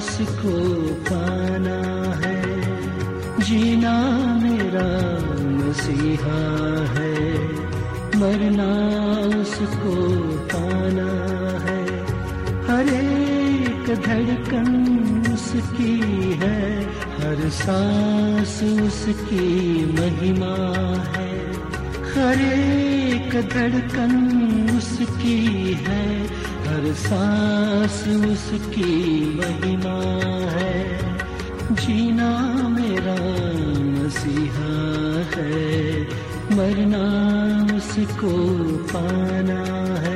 उसको पाना है, जीना मेरा मसीहा है, मरना उसको पाना है। हर एक धड़कन उसकी है, हर सांस उसकी महिमा है। हर एक धड़कन उसकी है, हर सांस उसकी महिमा है। जीना मेरा मसीहा है, मरना उसको पाना है।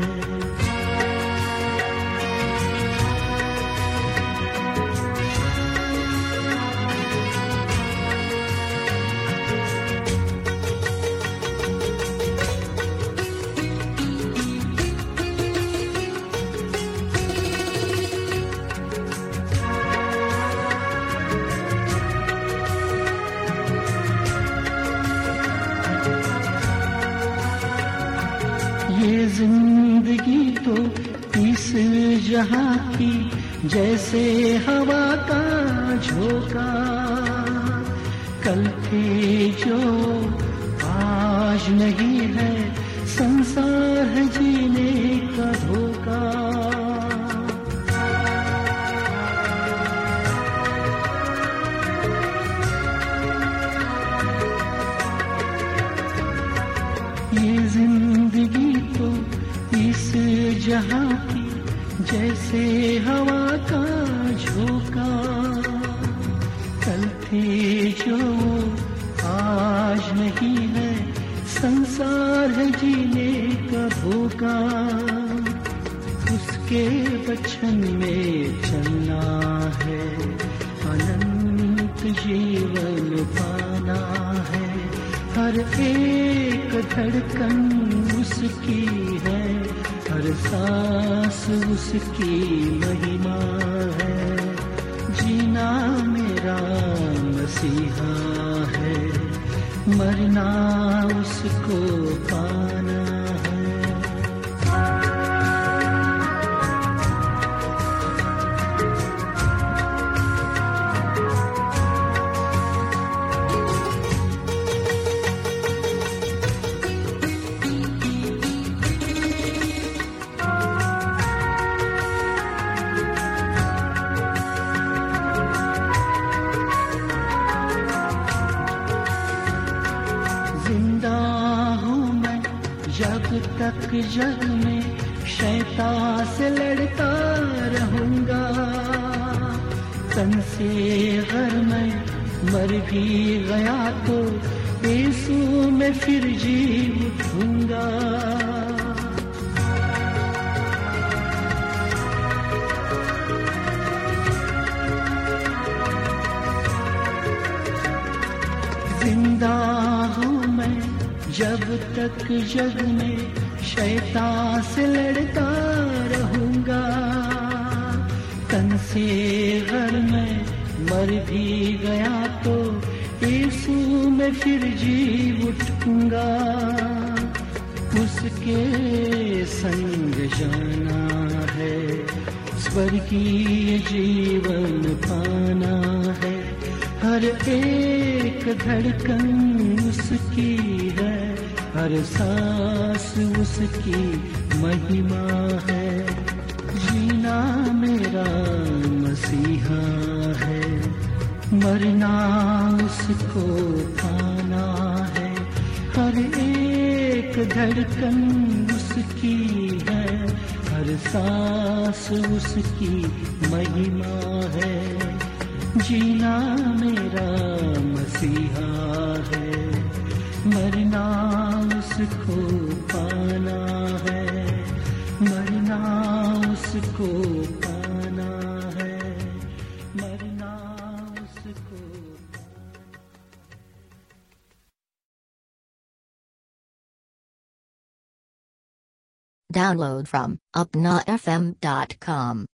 ये जिंदगी तो इस जहां की जैसे हवा का झोंका, कल थे जो आज नहीं है, संसार है जीने का धोखा। ये जिंदगी तो इस जहां की जैसे हवा का झोंका, कल थे जो आज नहीं है, संसार है जीने का धोखा। उसके वचन में चलना है, अनंत जीवन पाना है। हर एक धड़कन उसकी है, हर सांस उसकी महिमा है। जीना मेरा मसीहा है, मरना उसको पाना है। जिंदा हूँ मैं जब तक जग में शैतान से लड़ता रहूंगा। तन से अगर मैं मर भी गया तो यीशु में फिर जी उठूंगा। जिंदा हूँ मैं जब तक जग में शैतान से लड़ता रहूंगा। तन से अगर मैं मर भी गया तो यीशु में फिर जी उठूंगा। उसके संग जाना है, स्वर्गीय जीवन पाना है। हर एक धड़कन उसकी है, हर सांस उसकी महिमा है। जीना मेरा मसीहा है, मरना उसको पाना है। हर एक धड़कन उसकी है, हर सांस उसकी महिमा है। जीना मेरा मसीहा है, मरना उसको पाना है, मरना उसको पाना है, मरना उसको Download from upnafm.com.